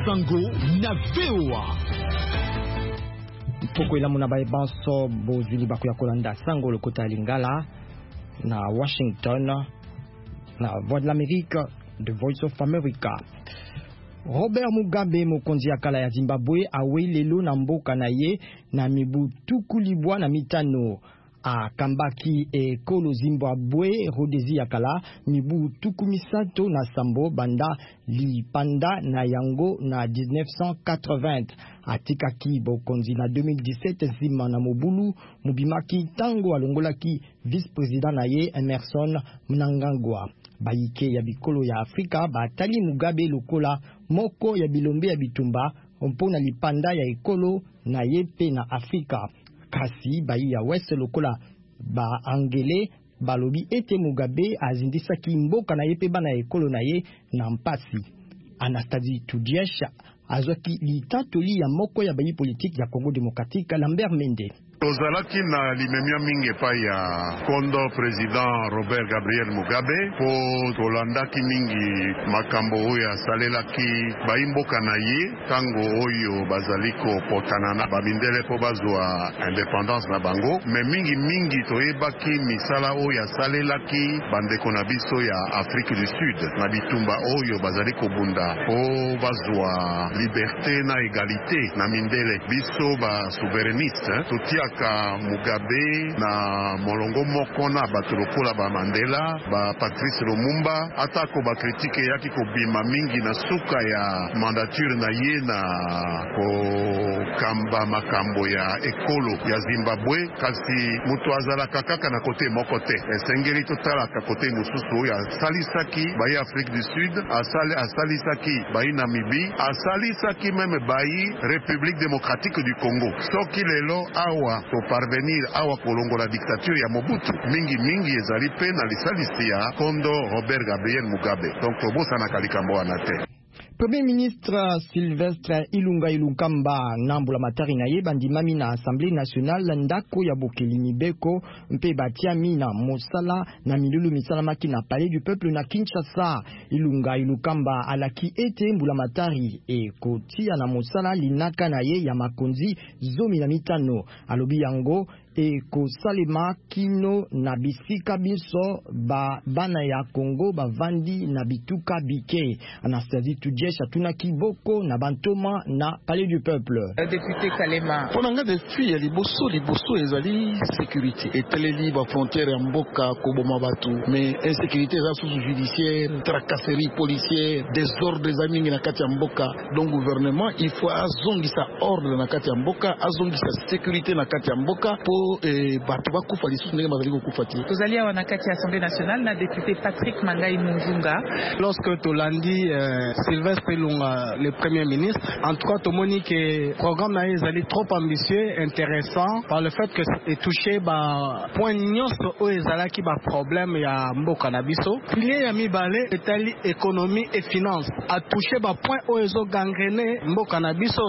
Basango na VOA. Poko ila muna bae banso bozuli baku ya kolanda sango lokota Lingala na Washington na Voix de l'Amérique, The Voice of America. Robert Mugabe mokonzi ya kala ya Zimbabwe awe lelo na mboka na ye na mibu tukulibwa na mitano a kambaki ekolo Zimbabwe rodezi ya kala mibu tukumisato na sambo banda lipanda na yango na 1980 atika ki bokonzi na 2017 zima na mobulu mubimaki tango alongolaki vice-président na ye Emerson Mnangagwa. Baike ya bikolo ya Afrika batali Mugabe lokola moko ya bilombe ya bitumba mpona lipanda ya ekolo na yepe na Afrika. Kasi bayi ya West lokola ba angele balobi ete Mugabe azindisaki mboka na yepe bana ekolo na ye na mpasi. Anastasie Tudiesh azwaki litatoli ya moko ya bayi politique ya Congo Démocratique Lambert Mende. Tozalaki na limemia mingi pa ya kondo president Robert Gabriel Mugabe po tolandaki mingi makambo oyo asalelaki baimboka na ye tango oyo bazaliko potanana bamindele po bazwa indépendance na bango me mingi toyebaki misala oyo asalelaki bandeko na biso ya Afrique du Sud na bitumba oyo bazaliko bunda po bazwa liberté na égalité na mindele biso ba souverainiste tutia ka Mugabe na molongo moko na bato lokola ba Mandela ba Patrice Lumumba atako ba kritike yaki kobima mingi na suka ya mandature na ye na ko kamba makambo ya ekolo ya Zimbabwe kasi mutu azalaka kaka na kote moko te esengeli totalaka kote mosusu oyo asalisaki bayi Afrique du Sud asalisaki bayi Namibie asalisaki meme bayi République démocratique du Congo soki lelo awa to parvenir awa kolongo la dictature ya Mobutu mingi ezali pe na lisalisi ya kondo Robert Gabriel Mugabe donc tobosa na kalikambo wana te. Premier ministre Sylvestre Ilunga Ilunkamba nambula matari na ye bandimami na Assemblée nationale ndako ya Bokeli Mibeko mpe batiami na mosala na milulu misala maki na palais du peuple na Kinshasa. Ilunga Ilunkamba alaki ete mbula matari e kotia na mosala linaka na ye ya makonzi zomi na mitano alobi yango e kosalema kino na bisika biso bana ya Congo bavandi na bituka bike. Anastasie Tudiesh atuna kiboko na bantoma na palais du peuple. Député Kalema ponanga défi ya liboso ezali sécurité eteleli ba frontière ya mboka koboma batu mais insécurité za sous judiciaire tracasserie policière désordre zamingi na kati ya mboka donc gouvernement il faut azongisa ordre na kati ya mboka azongisa sécurité na kati ya mboka po batu bakufa lisusu ndenge bazali kokufati. Tozali awa na kati ya Assemblée nationale na député Patrick Mangai Munzunga. Lorsque Tolandi Sylvestre Ilunga le premier ministre, en tout cas tomoni que programme na ezali trop ambitieux, intéressant par le fait que est touché ba point nyonso o ezalaki ba problème ya mboka na biso. Pilier ya mibale etali économie et finance a touché ba point o ezo gangrené mboka na biso.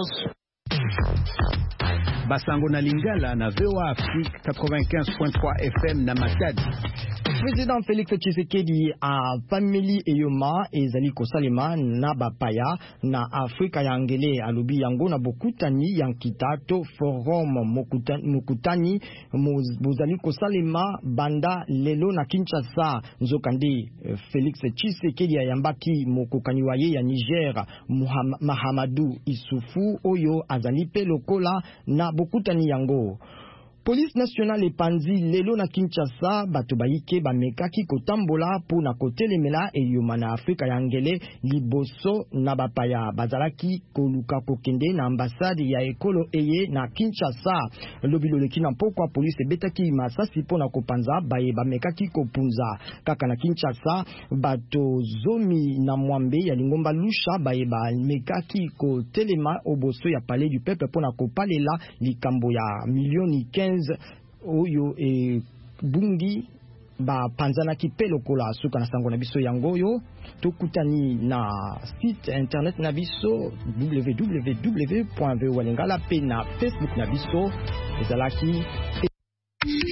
Basango na Lingala na VOA Afrique 95.3 FM na Matadi. Président Félix Tshisekedi a family eyoma ezali kosalema na bapaya na Afrika ya ngele alobi yango na bokutani yankitato forum mokutani mozali kosalema banda lelo na Kinshasa nzokande Félix Tshisekedi ayambaki mokokani waye ya Niger Mahamadou Issoufou oyo azali pe lokola na bokutani yango. Police nationale epanzi lelo na Kinshasa bato baike bamekaki kotambola po na kotelemela eyoma na Afrika ya ngele liboso na bapaya bazalaki koluka kokende na ambassade ya ekolo eye na Kinshasa. Lobilo leki na pokwa police betaki masasi po na kopanza baye bamekaki kopunza kaka na Kinshasa bato zomi na mwambe ya lingomba lusha baye bamekaki kotelema oboso ya palais du peuple po na kopalela likambo ya milioni 15 oyo bungi ba panzana ki pelokola suka na sango na biso yangoyo tokutani na site internet na biso www.voalingala pe na Facebook na biso ezalaki